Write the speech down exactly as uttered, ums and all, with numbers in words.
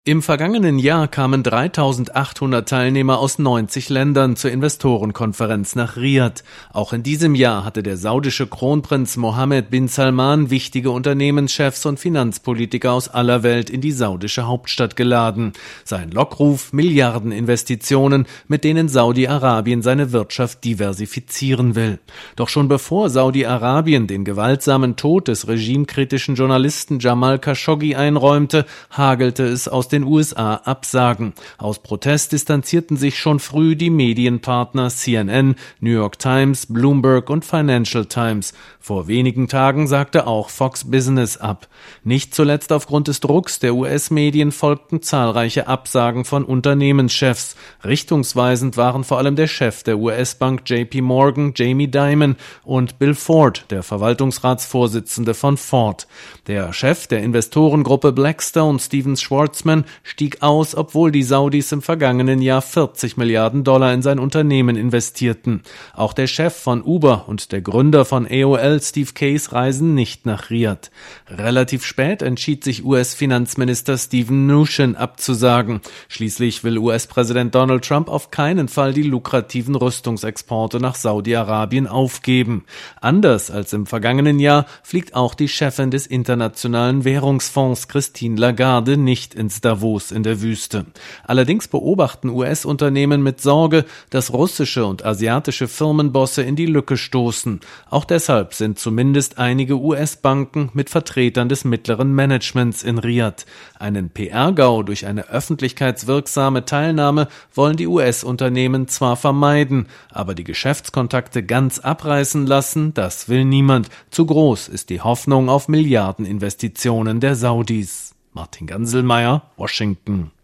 Im vergangenen Jahr kamen dreitausendachthundert Teilnehmer aus neunzig Ländern zur Investorenkonferenz nach Riad. Auch in diesem Jahr hatte der saudische Kronprinz Mohammed bin Salman wichtige Unternehmenschefs und Finanzpolitiker aus aller Welt in die saudische Hauptstadt geladen. Sein Lockruf: Milliardeninvestitionen, mit denen Saudi-Arabien seine Wirtschaft diversifizieren will. Doch schon bevor Saudi-Arabien den gewaltsamen Tod des regimekritischen Journalisten Jamal Khashoggi einräumte, hagelte es aus den U S A Absagen. Aus Protest distanzierten sich schon früh die Medienpartner C N N, New York Times, Bloomberg und Financial Times. Vor wenigen Tagen sagte auch Fox Business ab. Nicht zuletzt aufgrund des Drucks der U S-Medien folgten zahlreiche Absagen von Unternehmenschefs. Richtungsweisend waren vor allem der Chef der U S-Bank J P Morgan, Jamie Dimon, und Bill Ford, der Verwaltungsratsvorsitzende von Ford. Der Chef der Investorengruppe Blackstone, Steven Schwarzman, stieg aus, obwohl die Saudis im vergangenen Jahr vierzig Milliarden Dollar in sein Unternehmen investierten. Auch der Chef von Uber und der Gründer von A O L, Steve Case, reisen nicht nach Riad. Relativ spät entschied sich U S-Finanzminister Steven Mnuchin abzusagen. Schließlich will U S-Präsident Donald Trump auf keinen Fall die lukrativen Rüstungsexporte nach Saudi-Arabien aufgeben. Anders als im vergangenen Jahr fliegt auch die Chefin des Internationalen Währungsfonds, Christine Lagarde, nicht ins Davos in der Wüste. Allerdings beobachten U S-Unternehmen mit Sorge, dass russische und asiatische Firmenbosse in die Lücke stoßen. Auch deshalb sind zumindest einige U S-Banken mit Vertretern des mittleren Managements in Riad. Einen P R-Gau durch eine öffentlichkeitswirksame Teilnahme wollen die U S-Unternehmen zwar vermeiden, aber die Geschäftskontakte ganz abreißen lassen, das will niemand. Zu groß ist die Hoffnung auf Milliardeninvestitionen der Saudis. Martin Ganselmeier, Washington.